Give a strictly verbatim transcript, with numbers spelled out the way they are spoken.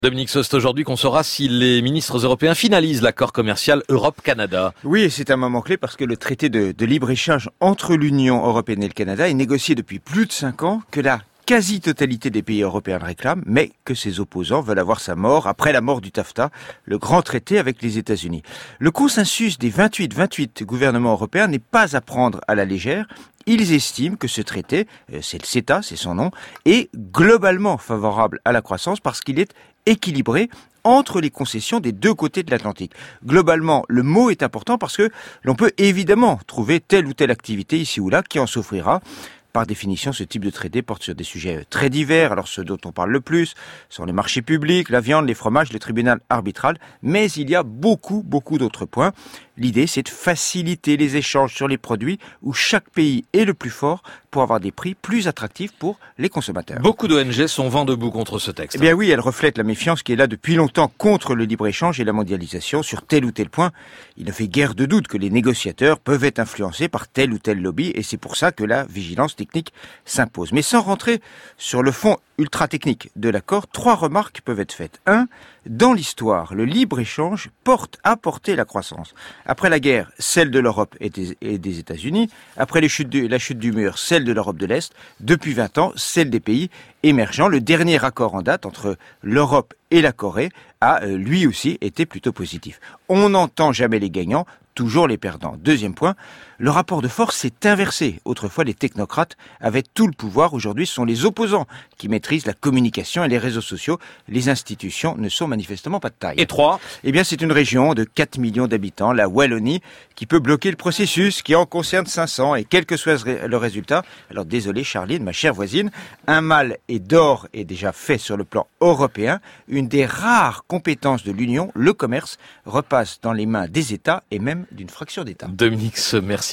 Dominique, c'est aujourd'hui qu'on saura si les ministres européens finalisent l'accord commercial Europe-Canada. Oui, et c'est un moment clé parce que le traité de, de libre-échange entre l'Union européenne et le Canada est négocié depuis plus de cinq ans, que la quasi-totalité des pays européens le réclament, mais que ses opposants veulent avoir sa mort après la mort du TAFTA, le grand traité avec les États-Unis. Le consensus des vingt-huit vingt-huit gouvernements européens n'est pas à prendre à la légère. Ils estiment que ce traité, c'est le CETA, c'est son nom, est globalement favorable à la croissance parce qu'il est équilibré entre les concessions des deux côtés de l'Atlantique. Globalement, le mot est important parce que l'on peut évidemment trouver telle ou telle activité ici ou là qui en souffrira. Par définition, ce type de traité porte sur des sujets très divers. Alors ceux dont on parle le plus sont les marchés publics, la viande, les fromages, le tribunal arbitral. Mais il y a beaucoup, beaucoup d'autres points. L'idée, c'est de faciliter les échanges sur les produits où chaque pays est le plus fort pour avoir des prix plus attractifs pour les consommateurs. Beaucoup d'O N G sont vent debout contre ce texte. Eh bien oui, elle reflète la méfiance qui est là depuis longtemps contre le libre-échange et la mondialisation sur tel ou tel point. Il ne fait guère de doute que les négociateurs peuvent être influencés par tel ou tel lobby et c'est pour ça que la vigilance technique s'impose. Mais sans rentrer sur le fond ultra technique de l'accord, trois remarques peuvent être faites. Un, dans l'histoire, le libre-échange porte à porter la croissance. Après la guerre, celle de l'Europe et des, et des États-Unis. Après les chutes de, la chute du mur, celle de l'Europe de l'Est. Depuis vingt ans, celle des pays émergents. Le dernier accord en date entre l'Europe et la Corée a euh, lui aussi été plutôt positif. On n'entend jamais les gagnants, toujours les perdants. Deuxième point, le rapport de force s'est inversé. Autrefois, les technocrates avaient tout le pouvoir. Aujourd'hui, ce sont les opposants qui maîtrisent la communication et les réseaux sociaux. Les institutions ne sont manifestement pas de taille. Et trois, eh bien, c'est une région de quatre millions d'habitants, la Wallonie, qui peut bloquer le processus, qui en concerne cinq cents, et quel que soit le résultat. Alors, désolé, Charline, ma chère voisine, un mal et d'or est déjà fait sur le plan européen. Une des rares compétences de l'Union, le commerce, repasse dans les mains des États et même d'une fraction d'État. Dominique, merci.